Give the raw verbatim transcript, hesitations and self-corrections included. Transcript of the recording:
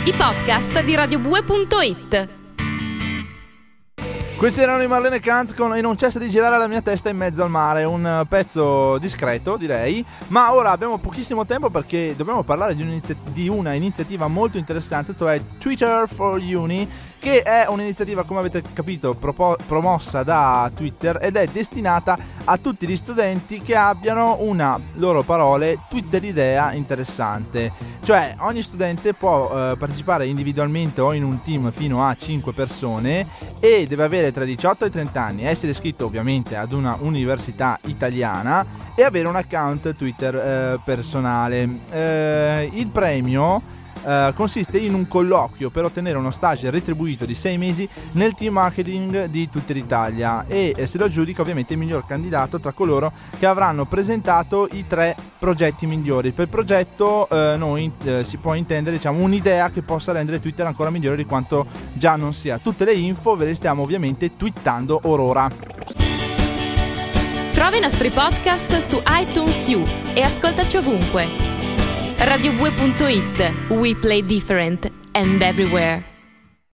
i podcast di radio bue punto it. Questi erano i Marlene Kanz con E non cessa di girare la mia testa in mezzo al mare, un pezzo discreto direi, ma ora abbiamo pochissimo tempo perché dobbiamo parlare di, un'inizi- di una iniziativa molto interessante, cioè Twitter for Uni, che è un'iniziativa, come avete capito, propo- promossa da Twitter ed è destinata a tutti gli studenti che abbiano una, loro parole, Twitter idea interessante. Cioè ogni studente può eh, partecipare individualmente o in un team fino a cinque persone e deve avere tra i diciotto e i trenta anni, essere iscritto ovviamente ad una università italiana e avere un account Twitter eh, personale. Eh, il premio Uh, consiste in un colloquio per ottenere uno stage retribuito di sei mesi nel team marketing di Twitter Italia e eh, se lo aggiudica ovviamente il miglior candidato tra coloro che avranno presentato i tre progetti migliori. Per progetto uh, noi uh, si può intendere, diciamo, un'idea che possa rendere Twitter ancora migliore di quanto già non sia. Tutte le info ve le stiamo ovviamente twittando orora. Trova i nostri podcast su iTunes U e ascoltaci ovunque. radio bue punto it. We play different and everywhere.